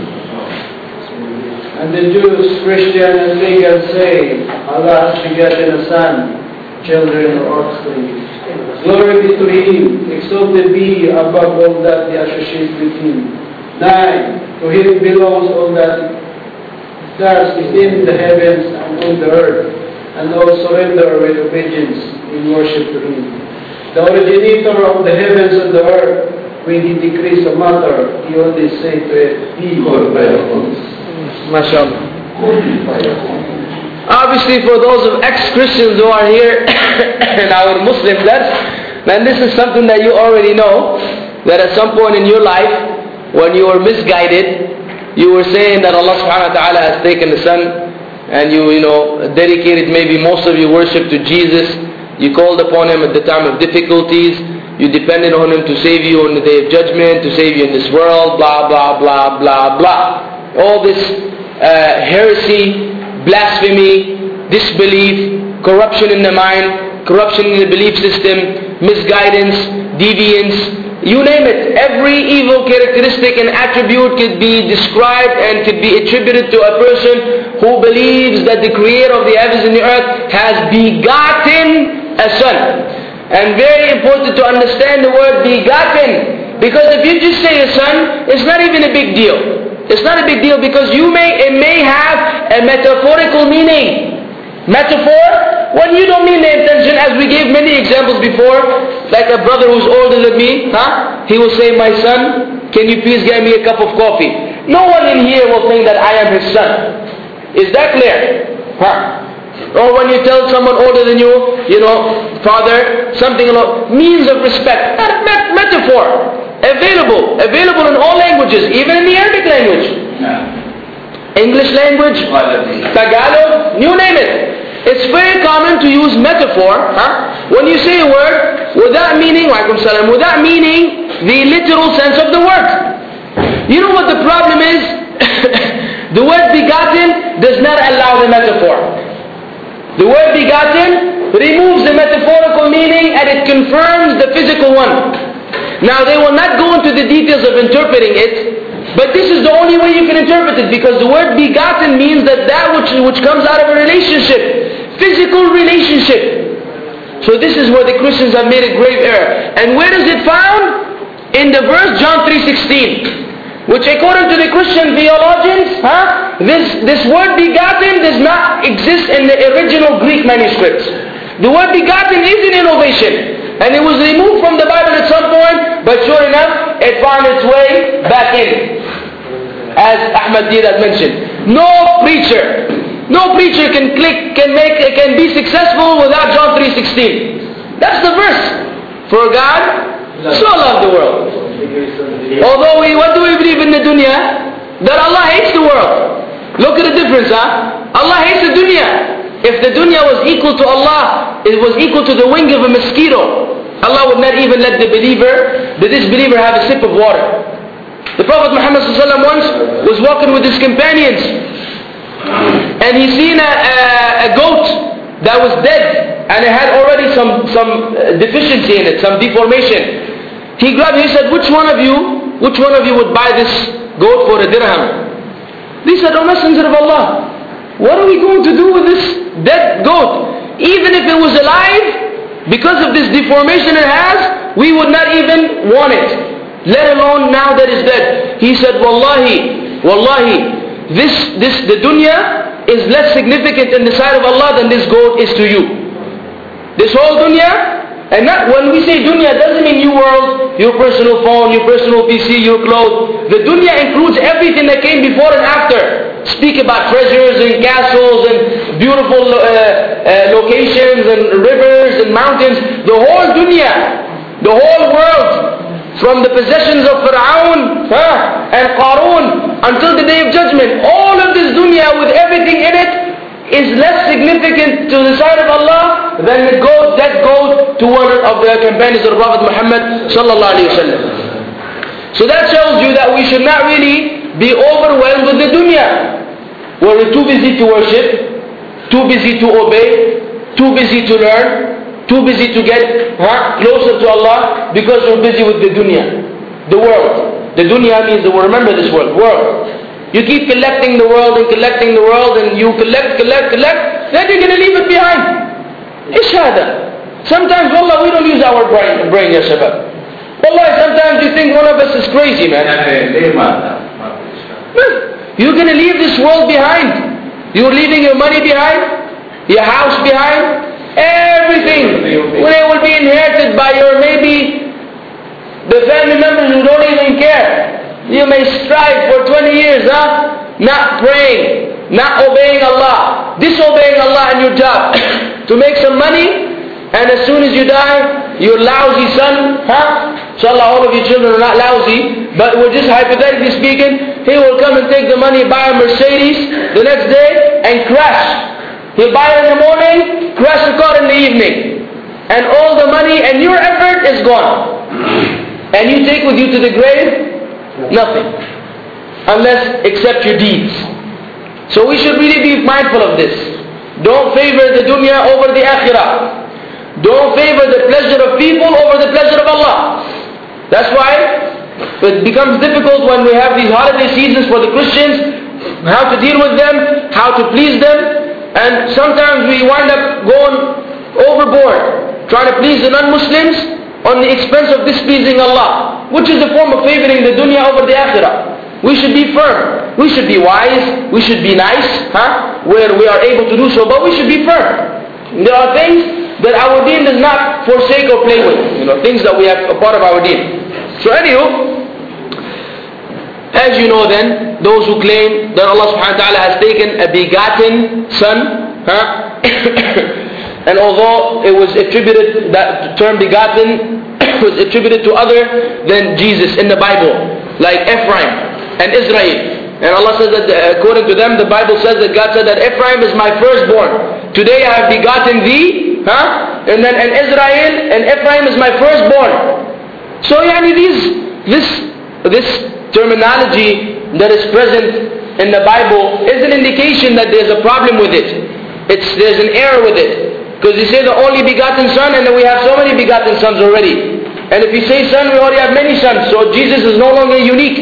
And the Jews, Christian and pagan say, Allah has begotten a son, children or offspring. Glory be to Him, exalted be above all that they associate with Him. Nine, to Him belongs all that does is in the heavens and on the earth, and all surrender with obedience in worship to Him. The originator of the heavens and the earth, when He decrees a matter, He only say to it, be God. MashaAllah. Obviously, for those of ex-Christians who are here in our Muslim class, then this is something that you already know, that at some point in your life, when you were misguided, you were saying that Allah subhanahu wa ta'ala has taken the Son, and you, you know, dedicated maybe most of your worship to Jesus. You called upon Him at the time of difficulties. You depended on Him to save you on the Day of Judgment, to save you in this world, blah, blah, blah, blah, blah. All this uh, heresy, blasphemy, disbelief, corruption in the mind, corruption in the belief system, misguidance, deviance, you name it. Every evil characteristic and attribute could be described and could be attributed to a person who believes that the Creator of the heavens and the earth has begotten a son. And very important to understand the word begotten, because if you just say a son, it's not even a big deal. It's not a big deal because you may, it may have a metaphorical meaning. Metaphor, when you don't mean the intention, as we gave many examples before, like a brother who's older than me, huh? He will say, my son, can you please get me a cup of coffee? No one in here will think that I am his son. Is that clear? Huh? Or when you tell someone older than you, you know, father, something along, means of respect, met- metaphor. Available, available in all languages, even in the Arabic language. Yeah. English language, Tagalog, you name it. It's very common to use metaphor, huh? When you say a word without meaning, salam, without meaning the literal sense of the word. You know what the problem is? The word begotten does not allow the metaphor. The word begotten removes the metaphorical meaning and it confirms the physical one. Now they will not go into the details of interpreting it, but this is the only way you can interpret it, because the word begotten means that that which, which comes out of a relationship, physical relationship. So this is where the Christians have made a grave error. And where is it found? In the verse John three sixteen, which according to the Christian theologians, huh, this, this word begotten does not exist in the original Greek manuscripts. The word begotten is an innovation. And it was removed from the Bible at some point, but sure enough, it found its way back in. As Ahmad Didat mentioned, no preacher, no preacher can click, can make, can be successful without John three sixteen. That's the verse. For God so loved the world. Although we, what do we believe in the dunya? That Allah hates the world. Look at the difference, huh? Allah hates the dunya. If the dunya was equal to Allah, it was equal to the wing of a mosquito, Allah would not even let the believer, the disbeliever, have a sip of water. The Prophet Muhammad ﷺ once was walking with his companions, and he seen a, a, a goat that was dead, and it had already some, some deficiency in it, some deformation. He grabbed it, he said, which one of you, which one of you would buy this goat for a dirham? They said, O Messenger of Allah, what are we going to do with this dead goat? Even if it was alive, because of this deformation it has, we would not even want it, let alone now that it's dead. He said, Wallahi, Wallahi, this, this, the dunya is less significant in the sight of Allah than this goat is to you. This whole dunya, and not, when we say dunya, it doesn't mean your world, your personal phone, your personal P C, your clothes. The dunya includes everything that came before and after. Speak about treasures and castles and beautiful uh, uh, locations and rivers and mountains. The whole dunya, the whole world, from the possessions of Fir'aun huh, and Qarun until the day of judgment, all of this dunya with everything in it is less significant to the sight of Allah than the goat that goes to one of the companions of the Prophet Muhammad sallallahu alaihi wasallam. So that tells you that we should not really be overwhelmed with the dunya. We're too busy to worship, too busy to obey, too busy to learn, too busy to get huh, closer to Allah because we're busy with the dunya, the world. The dunya means the world. Remember this word, world. You keep collecting the world and collecting the world and you collect, collect, collect, then you're going to leave it behind. Ish hada. Sometimes, wallah, we don't use our brain, brain ya shabab. Wallah, sometimes you think one of us is crazy, man. You're going to leave this world behind. You're leaving your money behind, your house behind, everything. Well, it will be inherited by your maybe the family members who don't even care. You may strive for twenty years, huh? Not praying, not obeying Allah, disobeying Allah in your job to make some money, and as soon as you die, your lousy son, huh? Inshallah, all of your children are not lousy, but we're just hypothetically speaking, he will come and take the money, buy a Mercedes the next day, and crash. He'll buy it in the morning, crash the car in the evening, and all the money and your effort is gone. And you take with you to the grave nothing, unless except your deeds. So we should really be mindful of this. Don't favor the dunya over the akhirah. Don't favor the pleasure of people over the pleasure of Allah. That's why it becomes difficult when we have these holiday seasons for the Christians, how to deal with them, how to please them, and sometimes we wind up going overboard, trying to please the non-Muslims on the expense of displeasing Allah, which is a form of favoring the dunya over the akhirah. We should be firm. We should be wise. We should be nice, huh? Where we are able to do so, but we should be firm. There are things that our deen does not forsake or play with. You know, things that we have a part of our deen. So anywho, as you know then, those who claim that Allah subhanahu wa ta'ala has taken a begotten son, huh? And although it was attributed, that term begotten was attributed to other than Jesus in the Bible, like Ephraim and Israel. And Allah says that according to them, the Bible says that God said that Ephraim is my firstborn. Today I have begotten thee, huh? And then and Israel and Ephraim is my firstborn. So yani these, this, this terminology that is present in the Bible is an indication that there's a problem with it. It's, there's an error with it. Because you say the only begotten son, and then we have so many begotten sons already. And if you say son, we already have many sons. So Jesus is no longer unique.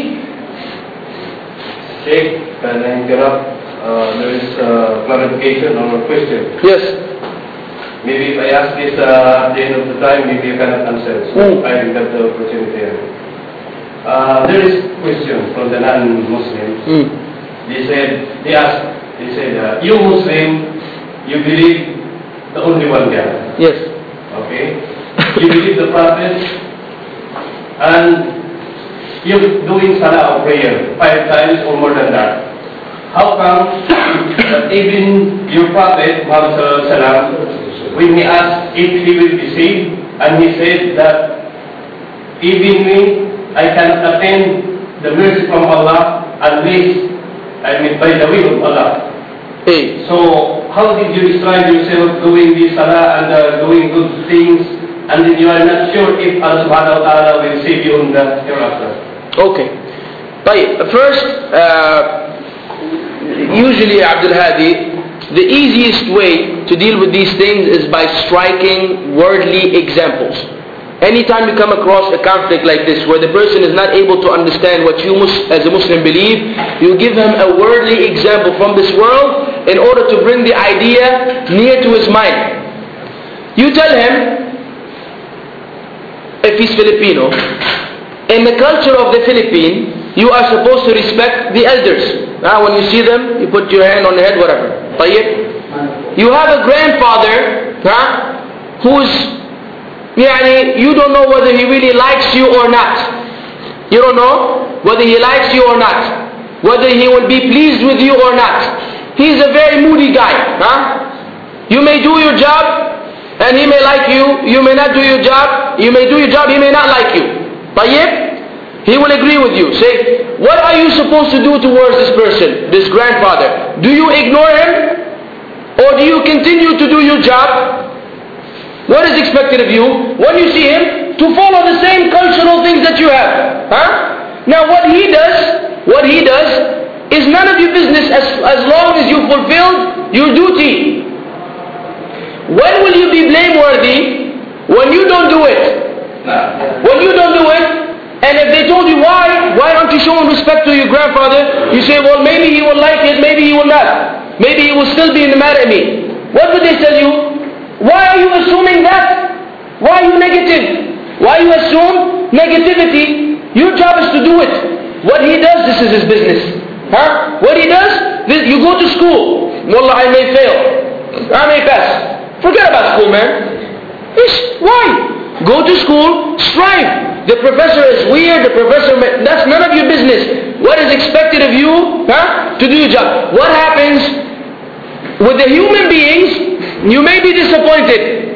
Sheikh, can I interrupt? Uh, there is uh, clarification on a question. Yes. Maybe if I ask this uh, at the end of the time, maybe you cannot answer. So Mm. I will have the opportunity here. Uh, there is question from the non-Muslims. Mm. They said, they asked, they said, uh, you Muslim, you believe the only one God. Yes. Okay? You believe the Prophet, and you're doing salah or prayer five times or more than that. How come that even your Prophet, Muhammad sallallahu alaihi wasallam, when he asked if he will be saved, and he said that even me, I cannot attain the mercy from Allah unless, I mean, by the will of Allah. Hey. So, how did you describe yourself doing this salah and uh, doing good things, and then you are not sure if Allah subhanahu wa ta'ala will save you on the hereafter? Okay. طيب, first, uh, usually Abdul Hadi, the easiest way to deal with these things is by striking worldly examples. Anytime you come across a conflict like this where the person is not able to understand what you as a Muslim believe, you give him a worldly example from this world in order to bring the idea near to his mind. You tell him, if he's Filipino, in the culture of the Philippines, you are supposed to respect the elders. Now, when you see them, you put your hand on the head, whatever. طيب? You have a grandfather, huh, who's, يعني, you don't know whether he really likes you or not. You don't know whether he likes you or not. Whether he will be pleased with you or not. He's a very moody guy. Huh? You may do your job, and he may like you. You may not do your job. You may do your job, he may not like you. طيب? He will agree with you. Say, what are you supposed to do towards this person, this grandfather? Do you ignore him? Or do you continue to do your job? What is expected of you when you see him? To follow the same cultural things that you have. Huh? Now what he does, what he does is none of your business as, as long as you fulfilled your duty. When will you be blameworthy? When you don't do it. When you don't do it, and if they told you why, why aren't you showing respect to your grandfather? You say, well, maybe he will like it, maybe he will not. Maybe he will still be mad at me. What would they tell you? Why are you assuming that? Why are you negative? Why you assume negativity? Your job is to do it. What he does, this is his business. Huh? What he does, this, you go to school. Wallah, I may fail. I may pass. Forget about school, man. Ish, why? Go to school, strive. The professor is weird, the professor, may, that's none of your business. What is expected of you, huh, to do your job? What happens with the human beings, you may be disappointed.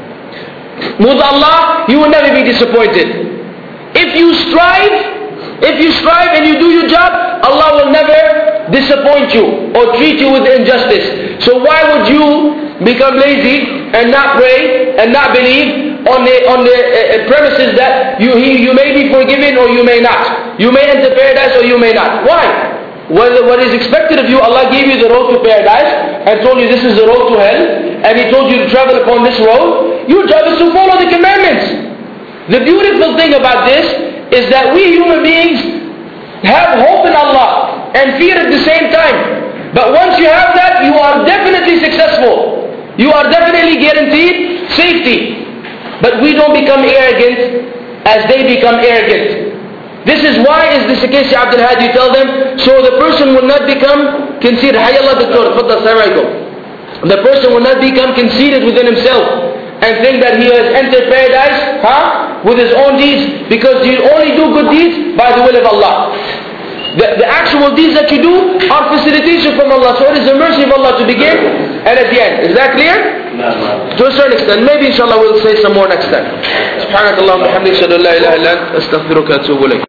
With Allah, you will never be disappointed. If you strive, if you strive and you do your job, Allah will never disappoint you or treat you with injustice. So why would you become lazy and not pray and not believe on the on the uh, premises that you he, you may be forgiven or you may not. You may enter paradise or you may not. Why? Whether what is expected of you, Allah gave you the road to paradise and told you this is the road to hell, and He told you to travel upon this road. Your job is to follow the commandments. The beautiful thing about this is that we human beings have hope in Allah and fear at the same time. But once you have that, you are definitely successful. You are definitely guaranteed safety. But we don't become arrogant as they become arrogant. This is why is this the case, Ya Abdul Hadi, tell them, so the person will not become conceited. Hayallah Doctor, Faddal, Assalamu Alaikum. The person will not become conceited within himself and think that he has entered paradise, huh, with his own deeds, because you only do good deeds by the will of Allah. The, the actual deeds that you do are facilitation from Allah. So it is the mercy of Allah to begin and at the end. Is that clear? No, no. To a certain extent. Maybe inshallah we'll say some more next time. Subhanakallah wa bihamdika, ashhadu an la ilaha illa anta, astaghfiruka wa atubu ilayk.